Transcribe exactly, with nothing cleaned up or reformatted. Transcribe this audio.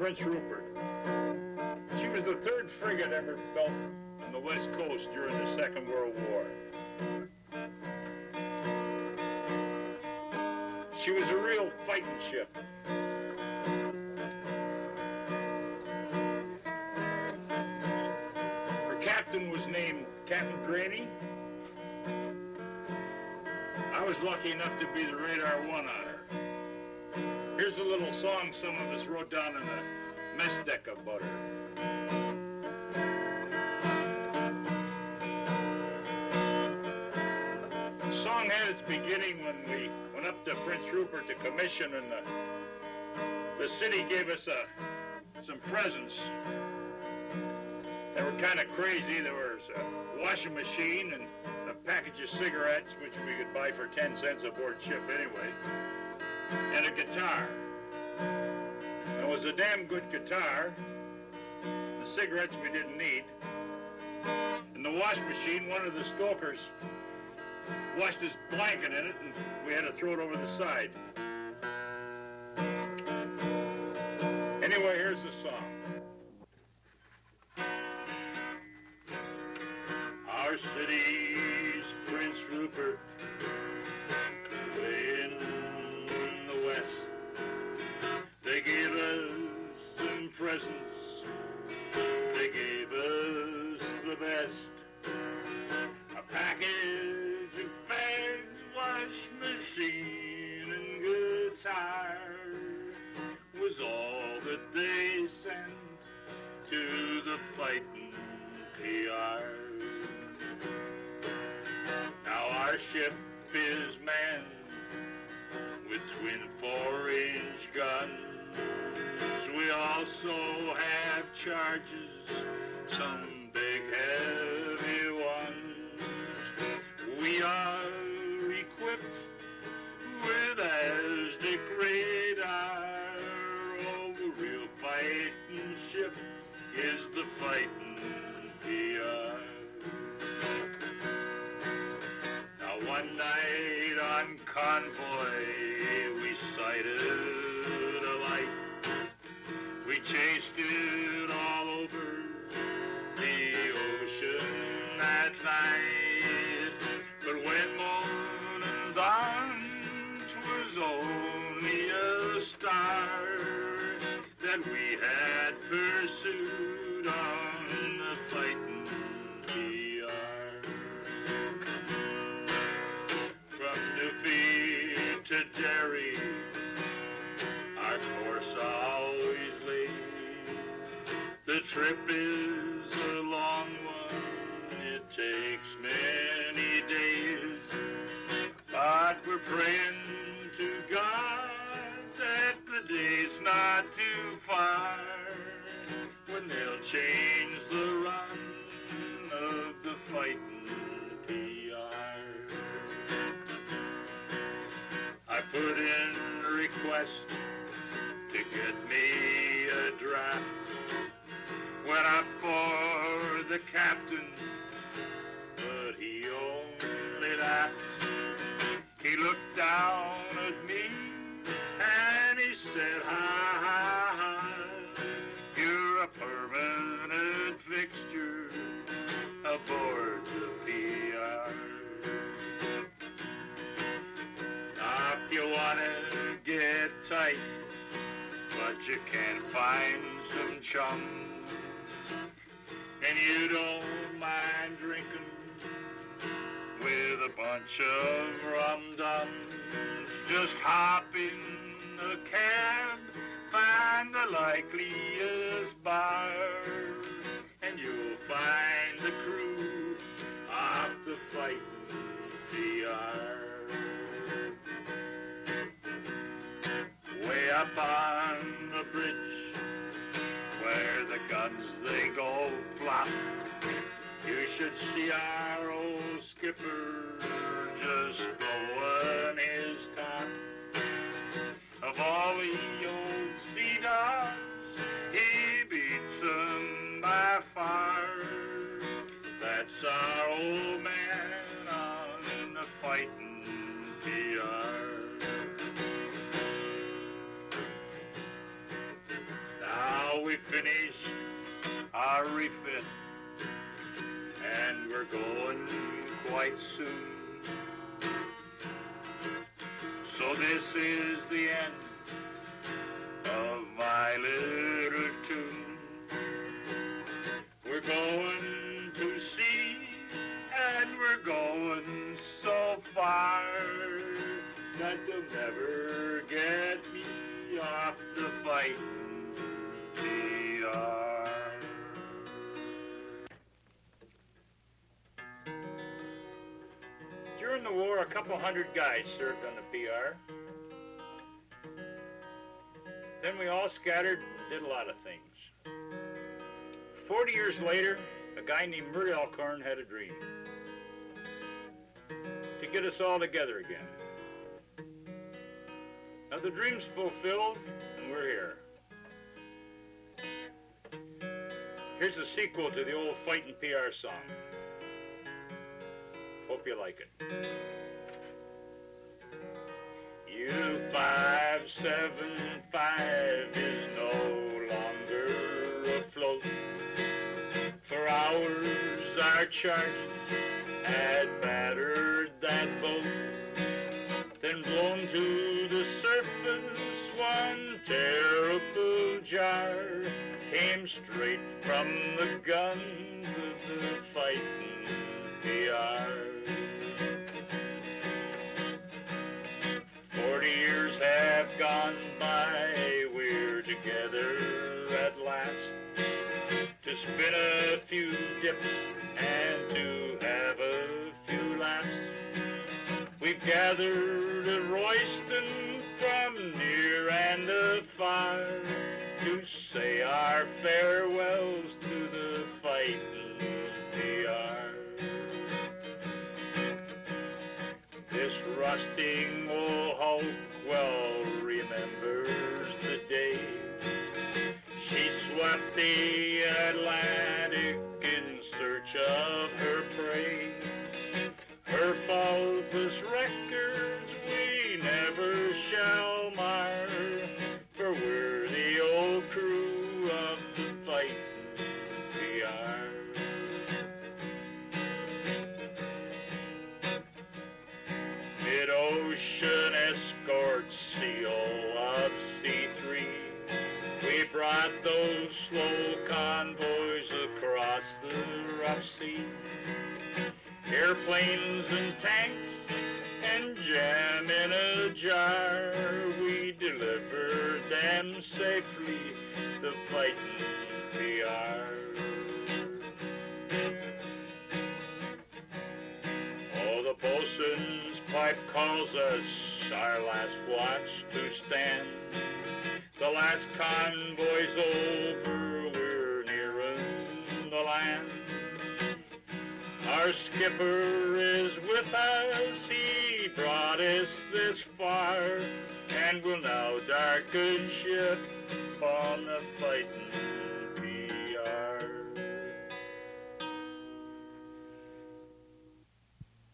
Prince Rupert. She was the third frigate ever built on the West Coast during the Second World War. She was a real fighting ship. Her captain was named Captain Graney. I was lucky enough to be the radar one on her. Here's a little song some of us wrote down in the mess deck about her. The song had its beginning when we went up to Prince Rupert to commission, and the, the city gave us a, some presents. They were kind of crazy. There was a washing machine and a package of cigarettes, which we could buy for ten cents aboard ship anyway, and a guitar. It was a damn good guitar. The cigarettes we didn't need. And the wash machine, one of the stokers washed his blanket in it, and we had to throw it over the side. Anyway, here's the song. Our city's Prince Rupert, way in the west. They gave us some presents. They gave us the best. A package of bags, wash machine, and guitar was all that they sent to the fighting P R. Now our ship is manned with twin four-inch guns. We also have charges, some big heavy ones. We are equipped with Aztec radar. Oh, the real fighting ship is the fighting P R. Now one night on convoy we sighted a light. We chased it all over the ocean at night. But when morning dawned, 'twas only a star that we had pursued on the fighting P R. From Newfie to Derry, our course always lay. The trip is a long one, it takes many days, but we're praying to God that the day's not too far when they'll change the run of the fighting P R. I put in a request to get me a draft. Went up for the captain, but he only laughed. He looked down at me and he said, ha, ha, ha, you're a permanent fixture aboard the P R. Now if you wanna get tight, but you can't find some chums, and you don't mind drinking with a bunch of rum-dums, just hop in a cab, find the likeliest bar, and you'll find the crew of the fighting P R. Way up on the bridge where the guns they go flop, you should see our old skipper just blowing his top. Of all the old sea dogs, he beats them by far. That's our old man on the fighting P R. Now finished our refit, and we're going quite soon. So this is the end of my little tune. We're going to sea, and we're going so far that they'll never get me off the fighting P R. During the war, a couple hundred guys served on the P R. Then we all scattered and did a lot of things. Forty years later, a guy named Murray Alcorn had a dream to get us all together again. Now the dream's fulfilled, and we're here. Here's a sequel to the old Fightin' P R song. Hope you like it. U five seven five is no longer afloat. For hours our charges had battered that boat. Then blown to the surface, one terrible jar came straight from the guns of the fighting P R. Forty years have gone by, we're together at last, to spin a few dips and to have a few laughs. We've gathered at Royston from near and afar to say our farewells to the fighting P R. This rusting old hulk well remembers the day she swept the Atlantic in search of her prey. Her faultless records we never shall mar, for we're the old crew of the fighting P R. Mid-ocean escort seal of C three, we brought those slow convoys across the rough sea. Airplanes and tanks and jam in a jar, we delivered them safely, the fighting P R. Oh, the bosun's pipe calls us our last watch to stand. The last convoy's over, we're nearing the land. Our skipper is with us, he brought us this far, and will now darken ship on the fighting